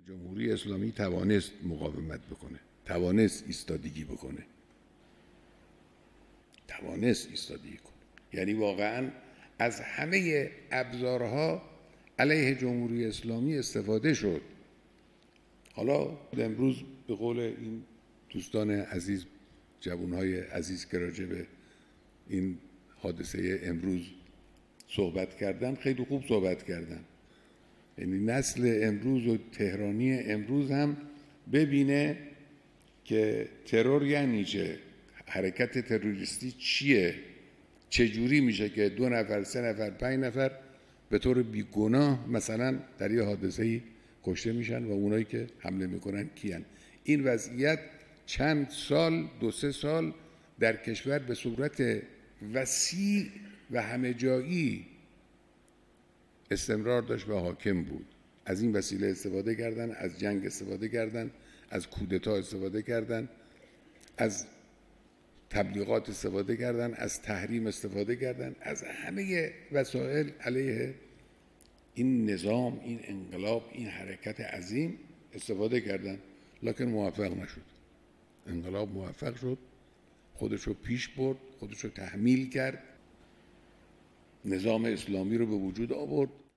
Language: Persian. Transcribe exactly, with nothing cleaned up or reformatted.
جمهوری اسلامی توانست مقاومت بکنه، توانست ایستادگی بکنه، توانست ایستادگی کنه. یعنی واقعا از همه ابزارها علیه جمهوری اسلامی استفاده شد. حالا امروز به قول این دوستان عزیز، جوانهای عزیز که راجع به این حادثه امروز صحبت کردن، خیلی خوب صحبت کردن. یعنی نسل امروز و تهرانی امروز هم ببینه که ترور یعنی چه، حرکت تروریستی چیه، چجوری میشه که دو نفر، سه نفر، پنج نفر به طور بیگناه مثلا در یه حادثه‌ای کشته میشن و اونایی که حمله میکنن کیان. این وضعیت چند سال، دو سه سال در کشور به صورت وسیع و همه جایی استمرار داشت و حاکم بود. از این وسیله استفاده کردن، از جنگ استفاده کردن، از کودتا استفاده کردن، از تبلیغات استفاده کردن، از تحریم استفاده کردن، از همه وسایل علیه این نظام، این انقلاب، این حرکت عظیم استفاده کردن، لکن موفق نشد. انقلاب موفق شد، خودشو پیش برد، خودشو تحمیل کرد، نظام اسلامی رو به وجود آورد.